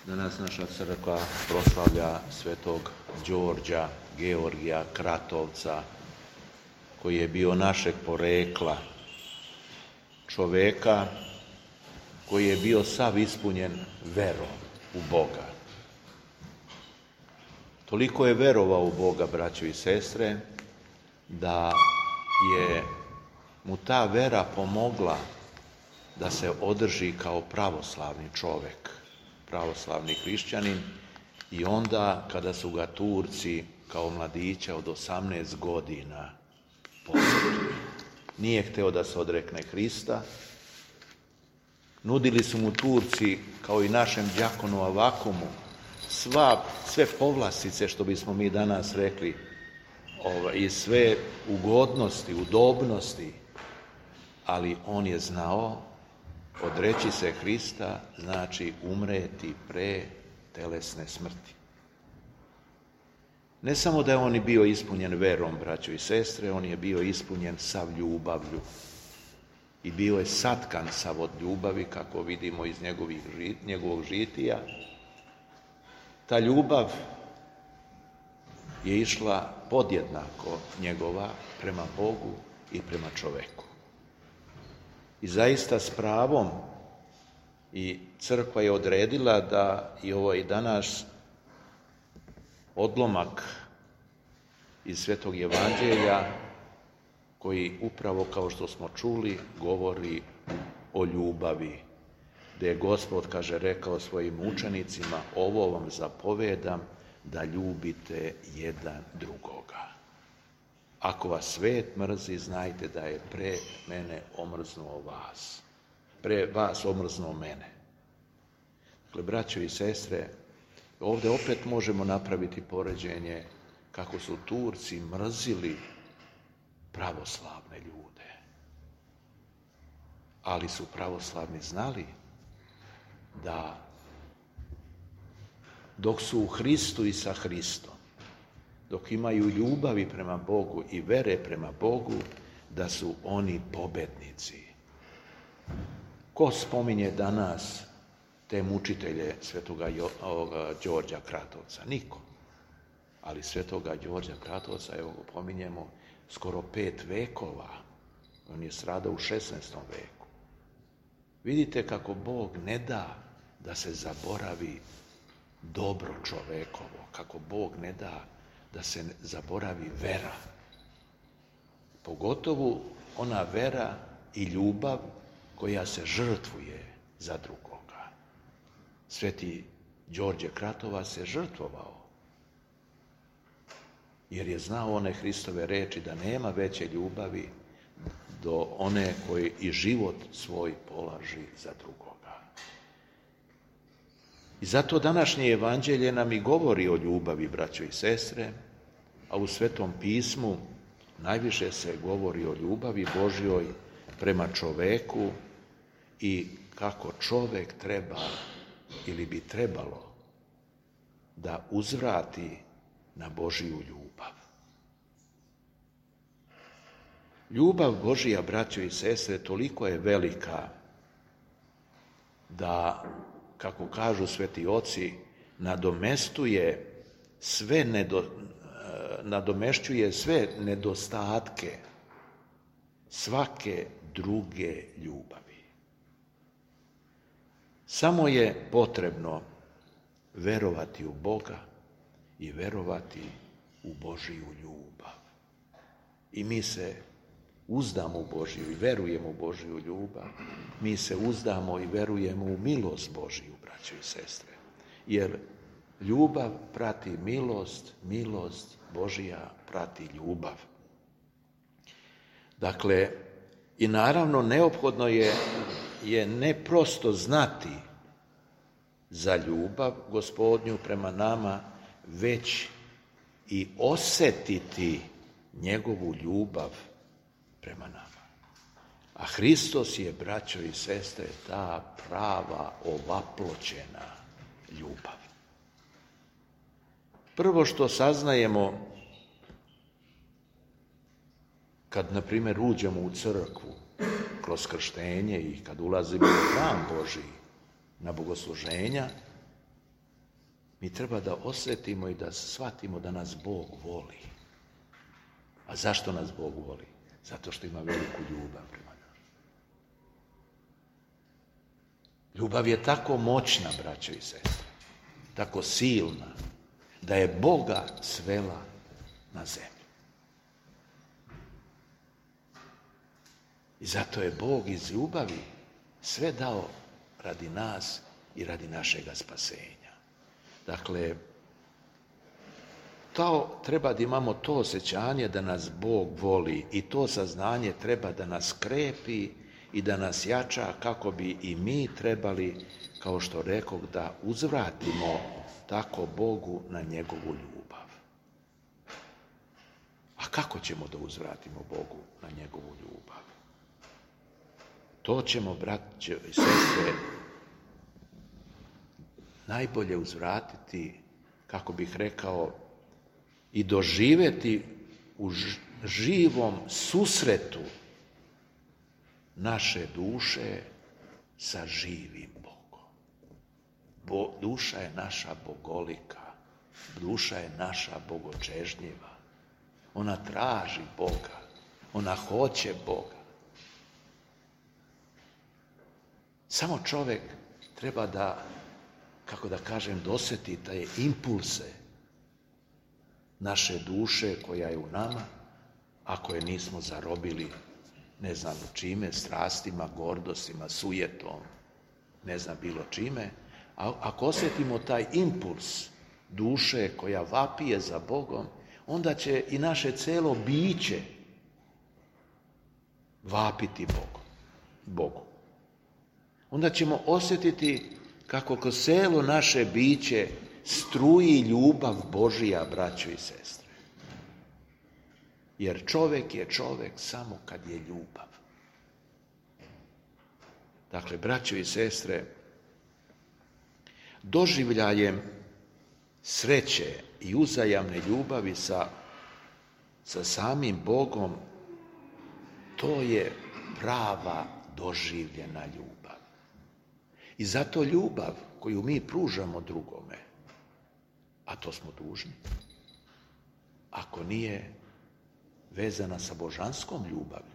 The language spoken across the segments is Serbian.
Danas naša crkva proslavlja svetog Đorđa Georgija Kratovca, koji je bio našeg porekla, čoveka koji je bio sav ispunjen verom u Boga. Toliko je verovao u Boga, braćo i sestre, da je mu ta vera pomogla da se održi kao pravoslavni čovek, pravoslavni hrišćanin, i onda kada su ga Turci kao mladića od 18 godina posjetili, nije hteo da se odrekne Hrista. Nudili su mu Turci, kao i našem đakonu Avakumu, sve povlastice, što bismo mi danas rekli, i sve ugodnosti, udobnosti, ali on je znao, odreći se Hrista znači umreti pre telesne smrti. Ne samo da je on bio ispunjen verom, braćo i sestre, on je bio ispunjen sav ljubavlju i bio je satkan sav od ljubavi, kako vidimo iz njegovog žitija. Ta ljubav je išla podjednako njegova prema Bogu i prema čoveku. I zaista s pravom i crkva je odredila da i ovaj danas odlomak iz Svetog Evanđelja, koji upravo, kao što smo čuli, govori o ljubavi, gdje je Gospod, rekao svojim učenicima: ovo vam zapovedam, da ljubite jedan drugoga. Ako vas svet mrzi, znajte da je pre mene omrznuo vas. Pre vas omrznuo mene. Dakle, braćo i sestre, ovdje opet možemo napraviti poređenje kako su Turci mrzili pravoslavne ljude. Ali su pravoslavni znali da dok su u Hristu i sa Hristom, dok imaju ljubavi prema Bogu i vere prema Bogu, da su oni pobednici. Ko spominje danas te mučitelje svetoga Đorđa Kratovca? Niko. Ali svetoga Đorđa Kratovca, evo ga pominjemo, skoro 5 vekova. On je stradao u 16. veku. Vidite kako Bog ne da se zaboravi dobro čovekovo, kako Bog ne da se zaboravi vera. Pogotovo ona vera i ljubav koja se žrtvuje za drugoga. Sveti Đorđe Kratovac se žrtvovao, jer je znao one Hristove reči da nema veće ljubavi do one koji i život svoj polaži za drugoga. I zato današnje evanđelje nam i govori o ljubavi, braćo i sestre, a u Svetom pismu najviše se govori o ljubavi Božjoj prema čoveku i kako čovek treba ili bi trebalo da uzvrati na Božju ljubav. Ljubav Božja, braćo i sestre, toliko je velika da, kako kažu sveti oci, nadomešćuje sve nedostatke svake druge ljubavi. Samo je potrebno verovati u Boga i verovati u Božju ljubav. I mi se uzdamo u Božju i verujemo u Božju ljubav. Mi se uzdamo i verujemo u milost Božju, braćo i sestre. Jer ljubav prati milost, milost Božja prati ljubav. Dakle, i naravno neophodno je ne prosto znati za ljubav Gospodnju prema nama, već i osjetiti njegovu ljubav prema nama. A Hristos je, braćo i sestre, ta prava ovaploćena ljubav. Prvo što saznajemo kad, na primjer, uđemo u crkvu kroz krštenje i kad ulazimo u hram Božji na bogosluženja, Mi treba da osjetimo i da shvatimo da nas Bog voli. A zašto nas Bog voli? Zato što ima veliku ljubav prema nama. Ljubav je tako moćna, braćo i sestre, tako silna, da je Boga svela na zemlju. I zato je Bog iz ljubavi sve dao radi nas i radi našega spasenja. Dakle, treba da imamo to osjećanje da nas Bog voli i to saznanje treba da nas krepi i da nas jača kako bi i mi trebali, kao što rekoh, da uzvratimo tako Bogu na njegovu ljubav. A kako ćemo da uzvratimo Bogu na njegovu ljubav? To ćemo, braće i sestre, najbolje uzvratiti, kako bih rekao, i doživjeti u živom susretu naše duše sa živim Bogom. Duša je naša bogolika, duša je naša bogočežnjiva. Ona traži Boga, ona hoće Boga. Samo čovjek treba da, kako da kažem, dosjeti taj impulse naše duše koja je u nama, ako je nismo zarobili ne znam čime, strastima, gordostima, sujetom, ne znam bilo čime, a ako osjetimo taj impuls duše koja vapije za Bogom, onda će i naše celo biće vapiti Bogu. Onda ćemo osjetiti kako kroz celo naše biće struji ljubav Božija, braćo i sestre. Jer čovjek je čovjek samo kad je ljubav. Dakle, braćo i sestre, doživljajem sreće i uzajamne ljubavi sa samim Bogom, to je prava doživljena ljubav. I zato ljubav koju mi pružamo drugome, a to smo dužni, ako nije vezana sa božanskom ljubavlju,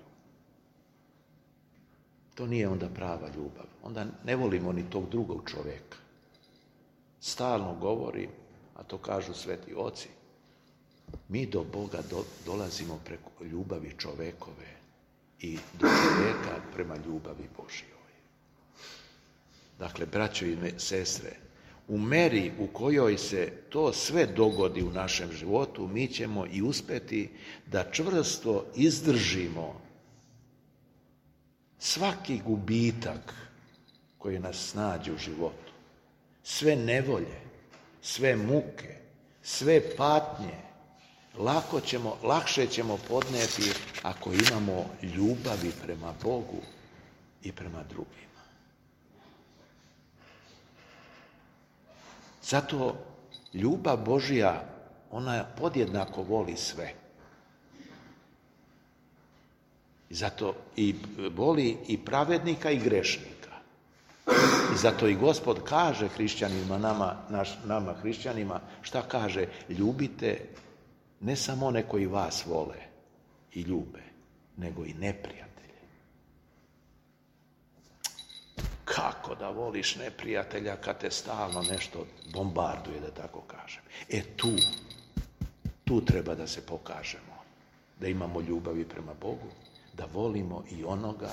to nije onda prava ljubav. Onda ne volimo ni tog drugog čovjeka. Stalno govorim, a to kažu sveti oci, mi do Boga dolazimo preko ljubavi čovekove i do čovjeka prema ljubavi Božjoj. Dakle, braćo i sestre, u meri u kojoj se to sve dogodi u našem životu, mi ćemo i uspjeti da čvrsto izdržimo svaki gubitak koji nas snađe u životu. Sve nevolje, sve muke, sve patnje, lakše ćemo podnijeti ako imamo ljubavi prema Bogu i prema drugima. Zato ljubav Božja, ona podjednako voli sve. Zato i voli i pravednika i grešnika. I zato i Gospod kaže hrišćanima, nama hrišćanima, šta kaže? Ljubite ne samo one koji vas vole i ljube, nego i neprijatelje. Kako da voliš neprijatelja kad te stalno nešto bombarduje, da tako kažem. Tu treba da se pokažemo, da imamo ljubavi prema Bogu, da volimo i onoga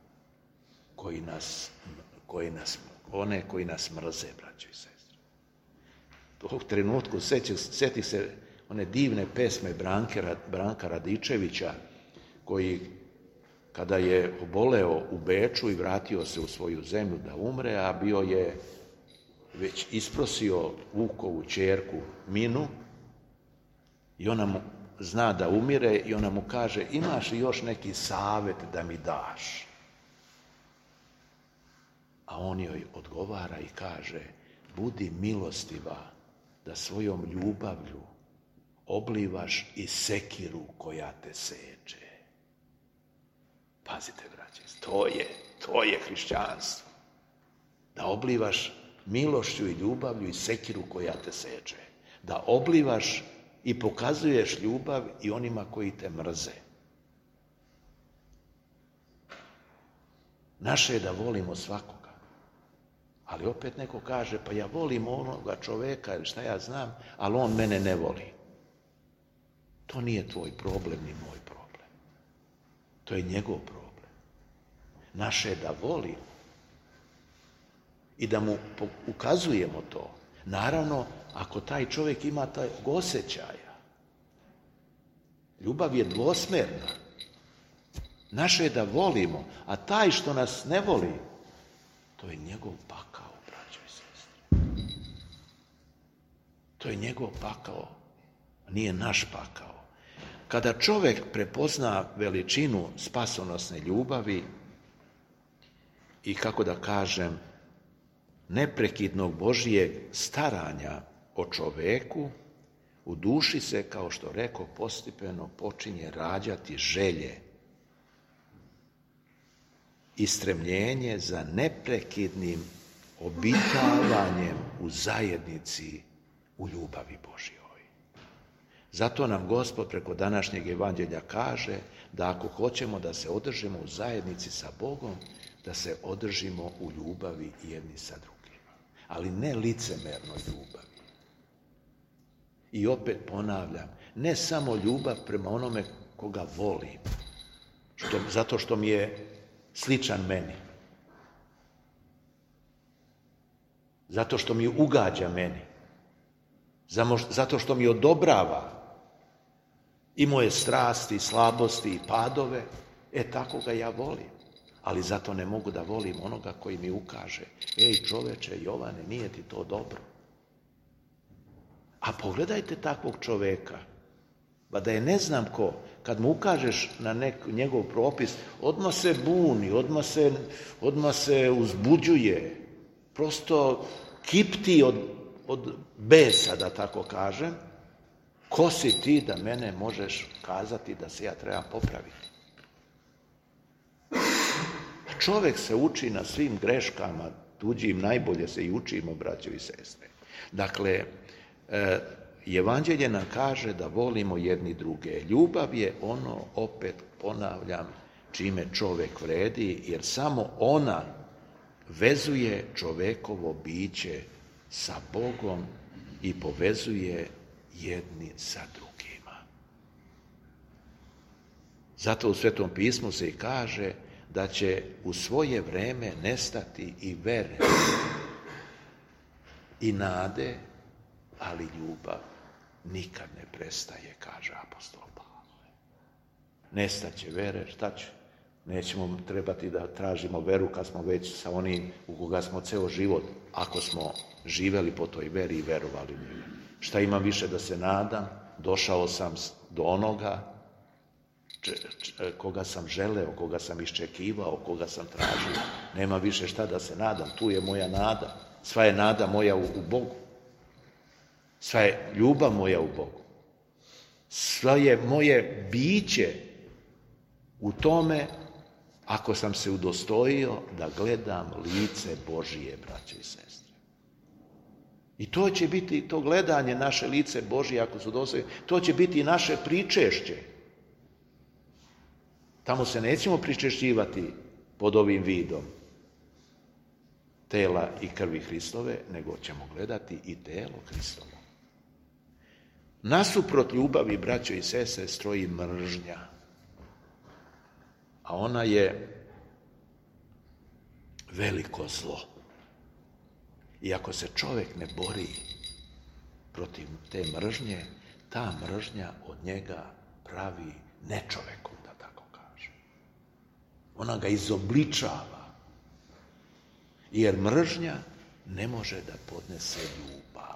one koji nas mrze, braćo i sestre. U trenutku sjeti se one divne pesme Branka Radičevića, koji kada je oboleo u Beču i vratio se u svoju zemlju da umre, a bio je već isprosio Vukovu ćerku Minu i ona mu zna da umire i ona mu kaže, imaš li još neki savjet da mi daš? A on joj odgovara i kaže, budi milostiva da svojom ljubavlju oblivaš i sekiru koja te seče. Pazite, braće, to je hrišćanstvo. Da oblivaš milošću i ljubavlju i sekiru koja te seče. Da oblivaš i pokazuješ ljubav i onima koji te mrze. Naše je da volimo svakoga. Ali opet neko kaže, pa ja volim onoga čoveka ili šta ja znam, ali on mene ne voli. To nije tvoj problem ni moj problem. To je njegov problem. Naše je da volimo i da mu ukazujemo to. Naravno, ako taj čovjek ima taj osjećaja. Ljubav je dvosmerna. Naše je da volimo, a taj što nas ne voli, to je njegov pakao, braćo i sestre. To je njegov pakao, a nije naš pakao. Kada čovjek prepozna veličinu spasonosne ljubavi i, kako da kažem, neprekidnog Božijeg staranja o čoveku, u duši se, kao što rekao, postepeno počinje rađati želje i stremljenje za neprekidnim obitavanjem u zajednici u ljubavi Božjoj. Zato nam Gospod preko današnjeg evanđelja kaže da ako hoćemo da se održimo u zajednici sa Bogom, da se održimo u ljubavi jedni sa drugima. Ali ne licemernoj ljubavi. I opet ponavljam, ne samo ljubav prema onome koga volim, zato što mi je sličan meni. Zato što mi ugađa meni. Zato što mi odobrava i moje strasti, i slabosti, i padove. Tako ga ja volim. Ali zato ne mogu da volim onoga koji mi ukaže. Ej, čoveče, Jovane, nije ti to dobro. A pogledajte takvog čoveka. Ba da je ne znam ko, kad mu ukažeš na njegov propis, odmah se buni, odmah se uzbuđuje. Prosto kipti od besa, da tako kažem. Ko si ti da mene možeš kazati da se ja trebam popraviti? Čovjek se uči na svim greškama, tuđim najbolje se i učimo, braćo i sestre. Dakle, evanđelje nam kaže da volimo jedni druge. Ljubav je ono, opet ponavljam, čime čovjek vredi, jer samo ona vezuje čovekovo biće sa Bogom i povezuje jedni sa drugima. Zato u Svetom pismu se i kaže da će u svoje vreme nestati i vere i nade, ali ljubav nikad ne prestaje, kaže apostol Pavle. Nestaće vere, šta će? Nećemo trebati da tražimo veru kad smo već sa onim u koga smo ceo život, ako smo živeli po toj veri i verovali u njega. Šta imam više da se nadam? Došao sam do onoga koga sam želeo, koga sam iščekivao, koga sam tražio. Nema više šta da se nadam, tu je moja nada. Sva je nada moja u Bogu. Sva je ljubav moja u Bogu. Sva je moje biće u tome ako sam se udostojio da gledam lice Božije, braće i sestre. I to će biti, to gledanje naše lice Božije, ako se udostojio, to će biti i naše pričešće. Tamo se nećemo pričešćivati pod ovim vidom tela i krvi Hristove, nego ćemo gledati i telo Hristovo. Nasuprot ljubavi, braćo i sestre, stoji mržnja. A ona je veliko zlo. I ako se čovjek ne bori protiv te mržnje, ta mržnja od njega pravi nečovekom, da tako kaže. Ona ga izobličava. Jer mržnja ne može da podnese ljubav.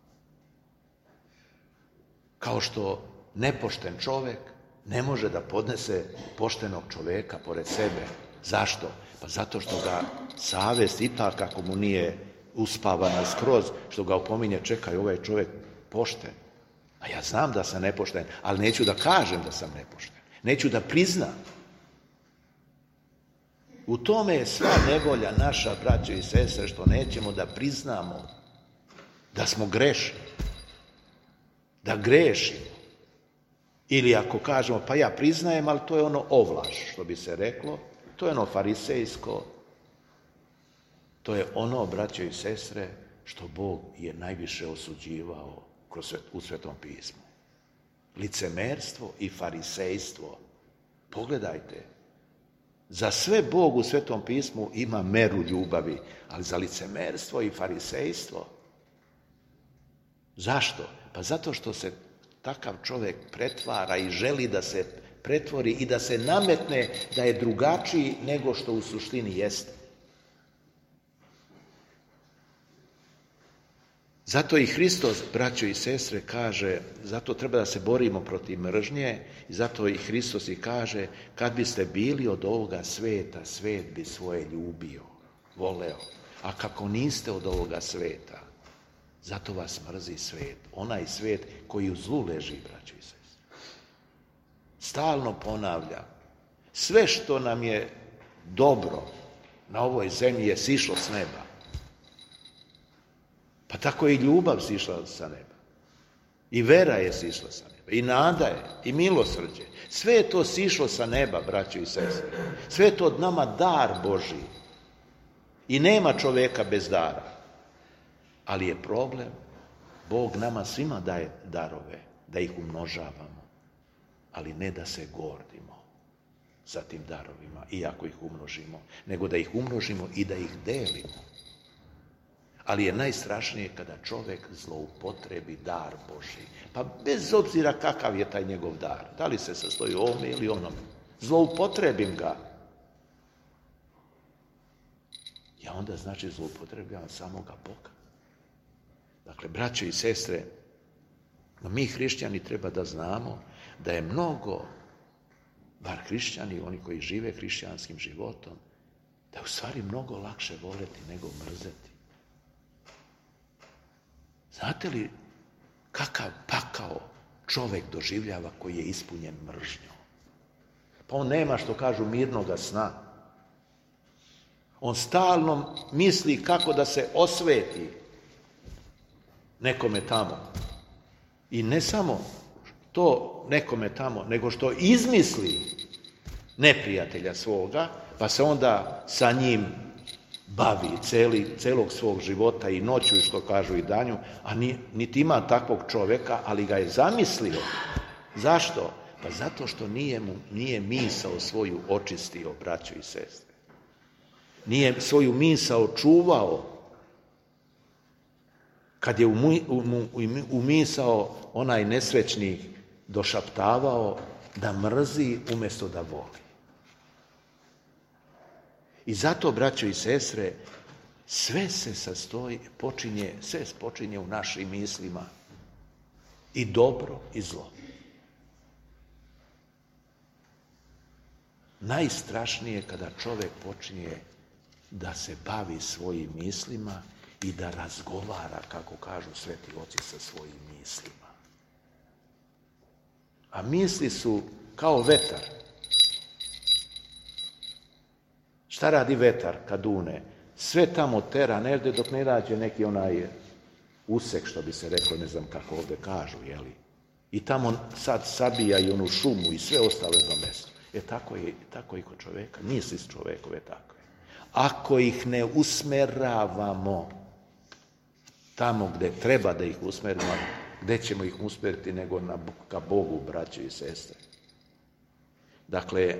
Kao što nepošten čovjek ne može da podnese poštenog čovjeka pored sebe. Zašto? Pa zato što ga savjest ipak, ako mu nije uspavana skroz, što ga opominje, čekaj, ovaj čovjek pošten. A ja znam da sam nepošten, ali neću da kažem da sam nepošten. Neću da priznam. U tome je sva nevolja naša, braćo i sestre, što nećemo da priznamo da smo grešni, da grešimo. Ili ako kažemo, pa ja priznajem, ali to je ono ovlaš, što bi se reklo, to je ono farisejsko, to je ono, braćo i sestre, što Bog je najviše osuđivao u Svetom pismu. Licemerstvo i farisejstvo. Pogledajte, za sve Bog u Svetom pismu ima meru ljubavi, ali za licemerstvo i farisejstvo. Zašto? Pa zato što se takav čovjek pretvara i želi da se pretvori i da se nametne da je drugačiji nego što u suštini jeste. Zato i Hristos, braćo i sestre, kaže, zato treba da se borimo protiv mržnje i zato i Hristos i kaže, kad biste bili od ovoga sveta, svet bi svoje ljubio, voleo. A kako niste od ovoga sveta, zato vas mrzi svet. Onaj svet koji u zlu leži, braćo i sestre. Stalno ponavljam, sve što nam je dobro na ovoj zemlji je sišlo s neba. Pa tako je i ljubav sišla sa neba. I vera je sišla sa neba. I nada je. I milosrđe. Sve je to sišlo sa neba, braćo i sestre. Sve je to od nama dar Božji. I nema čoveka bez dara. Ali je problem, Bog nama svima daje darove, da ih umnožavamo. Ali ne da se gordimo sa tim darovima, iako ih umnožimo, nego da ih umnožimo i da ih delimo. Ali je najstrašnije kada čovjek zloupotrebi dar Božji. Pa bez obzira kakav je taj njegov dar, da li se sastoji ovome ili onome, zloupotrebim ga. Ja onda znači zloupotrebljavam samoga Boga. Dakle, braćo i sestre, mi hrišćani treba da znamo da je mnogo, bar hrišćani, oni koji žive hrišćanskim životom, da je u stvari mnogo lakše voleti nego mrzeti. Znate li kakav pakao čovjek doživljava koji je ispunjen mržnjom? Pa on nema, što kažu, mirnoga sna. On stalno misli kako da se osveti nekome tamo. I ne samo to nekome tamo, nego što izmisli neprijatelja svoga, pa se onda sa njim bavi celog svog života i noću, i što kažu i danju, a niti ima takvog čovjeka, ali ga je zamislio. Zašto? Pa zato što nije misao svoju očistio, braćo i sestre. Nije svoju misao čuvao. Kad je u misao onaj nesrećnik došaptavao da mrzi umjesto da voli. I zato, braćo i sestre, sve počinje u našim mislima. I dobro i zlo. Najstrašnije je kada čovjek počinje da se bavi svojim mislima i da razgovara, kako kažu sveti oci, sa svojim mislima. A misli su kao vetar. Šta radi vetar kad dune? Sve tamo tera negdje dok ne nađe neki onaj usek, što bi se reklo, ne znam kako ovdje kažu, jeli? I tamo sad sabija i onu šumu i sve ostale za mesto. Tako i kod čovjeka. Misli s čovjekove takve. Ako ih ne usmeravamo tamo gdje treba da ih usmerimo, gdje ćemo ih usmeriti nego ka Bogu, braćo i sestre. Dakle,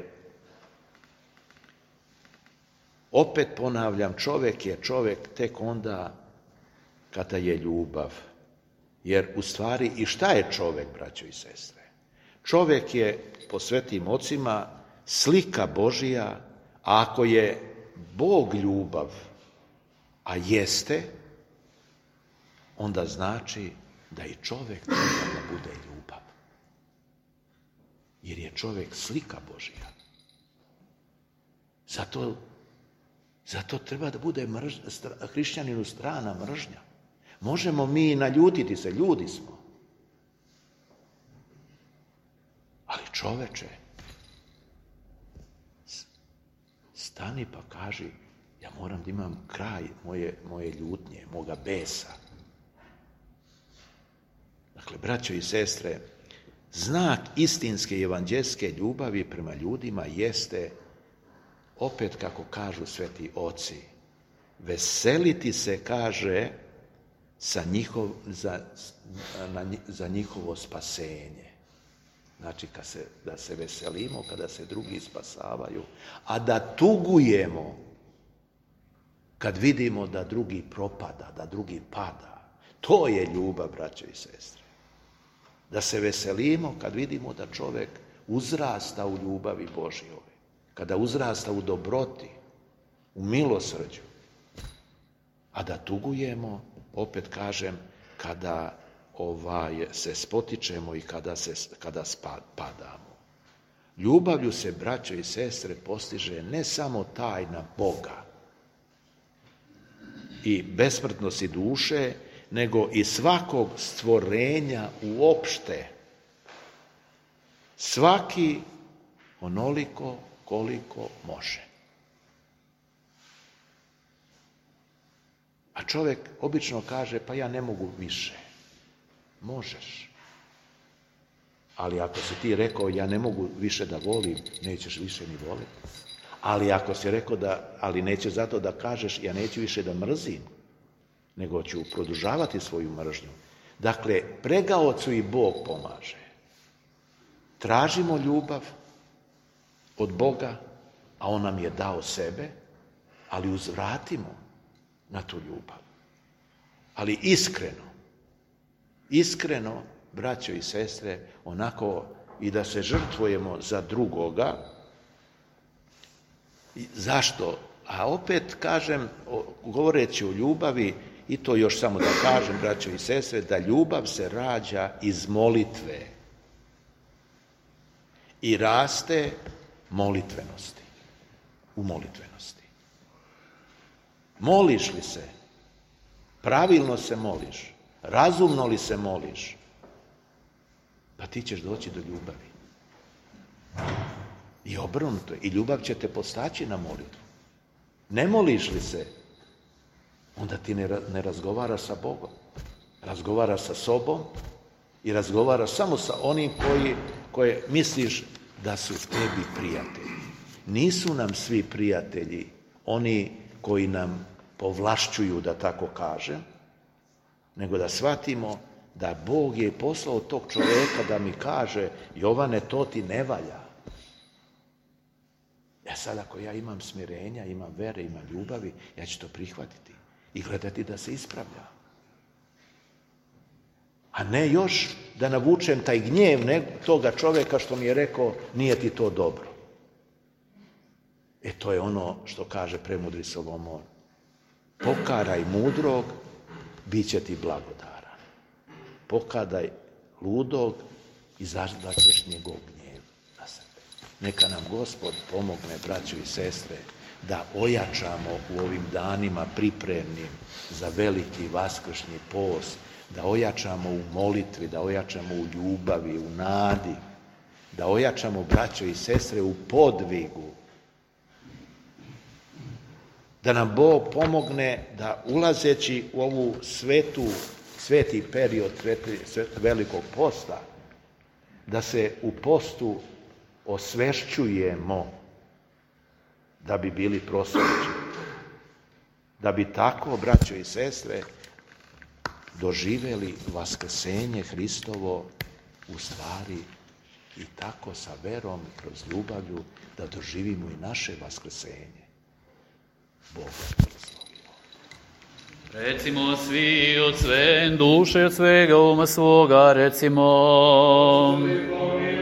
opet ponavljam, čovjek je čovjek tek onda kada je ljubav. Jer u stvari, i šta je čovjek, braćo i sestre? Čovjek je, po svetim ocima, slika Božija, a ako je Bog ljubav, a jeste, onda znači da i čovjek treba da bude ljubav. Jer je čovjek slika Božija. Zato treba da bude hrišćaninu strana mržnja. Možemo mi naljutiti se, ljudi smo. Ali čoveče, stani pa kaži, ja moram da imam kraj moje ljutnje, moga besa. Dakle, braćo i sestre, znak istinske evanđelske ljubavi prema ljudima jeste, opet kako kažu sveti oci, veseliti se, kaže, za njihovo spasenje. Znači, da se veselimo kada se drugi spasavaju, a da tugujemo kad vidimo da drugi propada, da drugi pada. To je ljubav, braćo i sestre. Da se veselimo kad vidimo da čovjek uzrasta u ljubavi Božjoj, kada uzrasta u dobroti, u milosrđu, a da tugujemo, opet kažem, kada se spotičemo i kada padamo. Ljubavlju se, braćo i sestre, postiže ne samo tajna Boga i besmrtnosti duše, nego i svakog stvorenja uopšte. Svaki onoliko koliko može. A čovjek obično kaže, pa ja ne mogu više. Možeš. Ali ako si ti rekao, ja ne mogu više da volim, nećeš više ni voliti. Ali ako si rekao ali nećeš zato da kažeš, ja neću više da mrzim, nego ću produžavati svoju mržnju. Dakle, pregaocu i Bog pomaže. Tražimo ljubav od Boga, a On nam je dao sebe, ali uzvratimo na tu ljubav. Ali iskreno, braćo i sestre, onako i da se žrtvujemo za drugoga. Zašto? A opet kažem, govoreći o ljubavi, i to još samo da kažem, braćo i sestre, da ljubav se rađa iz molitve i raste molitvenosti, u molitvenosti. Moliš li se, pravilno se moliš, razumno li se moliš, pa ti ćeš doći do ljubavi. I obrnuto, i ljubav će te postaći na molitvu. Ne moliš li se, onda ti ne razgovaraš sa Bogom. Razgovaraš sa sobom i razgovaraš samo sa onim koje misliš da su tebi prijatelji. Nisu nam svi prijatelji oni koji nam povlašćuju, da tako kažem, nego da shvatimo da Bog je poslao tog čovjeka da mi kaže, Jovane, to ti ne valja. Sad ako ja imam smirenja, imam vere, imam ljubavi, ja ću to prihvatiti i gledati da se ispravlja. A ne još da navučem taj gnjev toga čovjeka što mi je rekao, nije ti to dobro. To je ono što kaže premudri Solomon. Pokaraj mudrog, bit će ti blagodaran. Pokadaj ludog, izazvaćeš njegov gnjev na sebe. Neka nam Gospod pomogne, braćo i sestre, da ojačamo u ovim danima pripremnim za veliki vaskršnji post, da ojačamo u molitvi, da ojačamo u ljubavi, u nadi, da ojačamo, braćo i sestre, u podvigu, da nam Bog pomogne da ulazeći u ovu sveti period velikog posta, da se u postu osvešćujemo da bi bili prosvećeni. Da bi tako, braćo i sestre, doživjeli vaskrsenje Hristovo u stvari i tako sa verom kroz ljubavlju da doživimo i naše vaskrsenje. Bog vas blagoslovio. Recimo svi od sve duše, od svega uma svoga, recimo.